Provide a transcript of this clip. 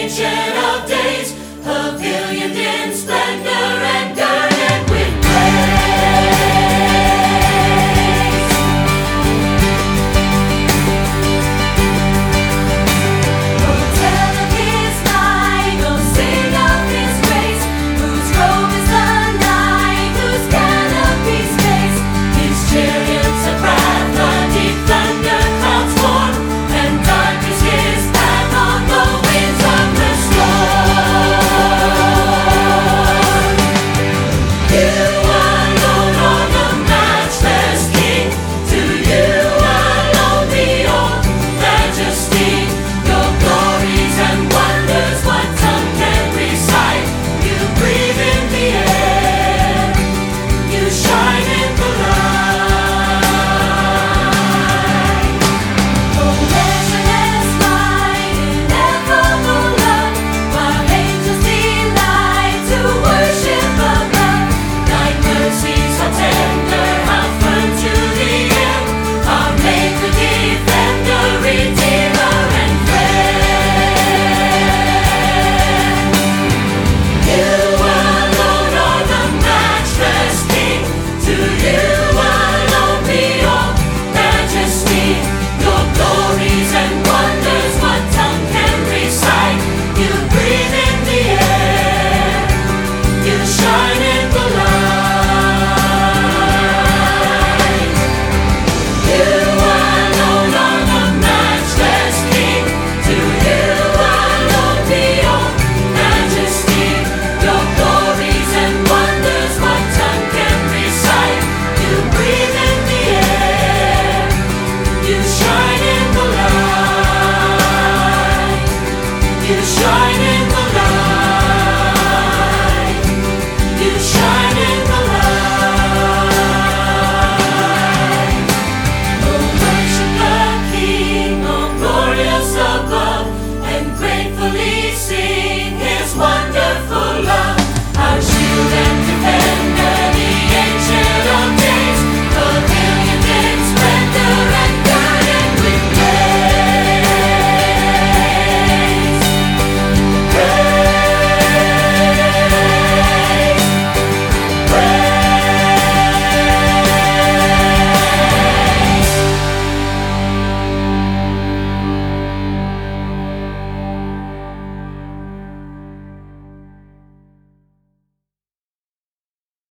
Ancient of days, pavilioned in splendor and girded with praise. Oh, tell of his might, oh, sing of his grace, whose robe is the night, whose canopy space, his chariots of wrath, the deep thunder clouds form, and dark is his path on the winds of the storm. You alone are the matchless King, to you alone be all majesty. Your glories and wonders, what tongue can recite? You breathe in the air, you shine in the light. Oh, measureless light, ineffable love, while angels delight to worship above. Thy mercies are tender, how firm to the end, our Maker, Defender, Redeemer, and friend. You alone are the matchless King, to you alone be all majesty. Your glories and wonders, what tongue can recite? You breathe in the air, you shine in the light. You alone are the matchless King, to you alone be all majesty. Your glories and wonders, what tongue can recite? You breathe in the air, you shine in the light. You shine